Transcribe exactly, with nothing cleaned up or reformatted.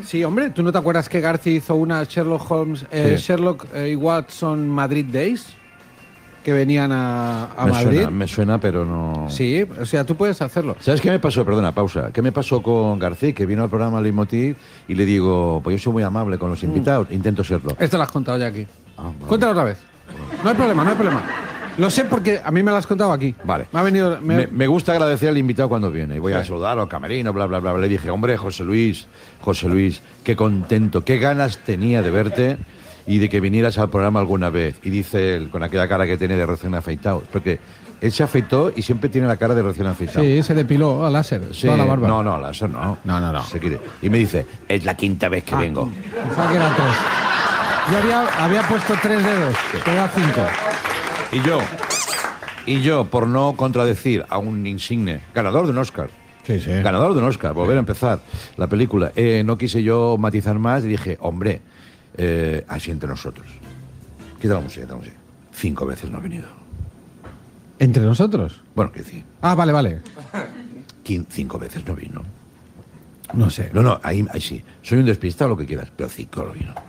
Sí, hombre, ¿tú no te acuerdas que García hizo una Sherlock Holmes, eh, Sí. Sherlock eh, y Watson Madrid Days? Que venían a, a me Madrid. Suena, me suena, pero no... Sí, o sea, tú puedes hacerlo. ¿Sabes qué me pasó? Perdona, pausa. ¿Qué me pasó con García? Que vino al programa Leitmotiv y le digo, pues yo soy muy amable con los invitados, intento serlo. Esto lo has contado ya aquí. Ah, vale. Cuéntalo otra vez. No hay problema, no hay problema. Lo sé porque a mí me lo has contado aquí. Vale. Me ha venido... me- Me, me gusta agradecer al invitado cuando viene. Y voy a Sí. saludar al camerino, bla, bla, bla, bla. Le dije, hombre, José Luis, José Luis, qué contento, qué ganas tenía de verte y de que vinieras al programa alguna vez. Y dice él, con aquella cara que tiene de recién afeitado. Porque él se afeitó y siempre tiene la cara de recién afeitado. Sí, se depiló a láser, Sí, toda la barba. No, no, eso no. No, no, no. Se quiere. Y me dice, es la quinta vez que Ah, vengo. pensaba que eran tres. Yo había, había puesto tres dedos, te da cinco. Y yo, y yo, por no contradecir a un insigne ganador de un Oscar, Sí, sí. ganador de un Oscar, volver a empezar la película, eh, no quise yo matizar más y dije, hombre, eh, así entre nosotros. Quita la música, quita la música. Cinco veces no ha venido. ¿Entre nosotros? Bueno, que decir, Ah, vale, vale. quin- cinco veces no vino. No sé. No, no, ahí, ahí sí. Soy un despistado, lo que quieras, pero cinco no vino.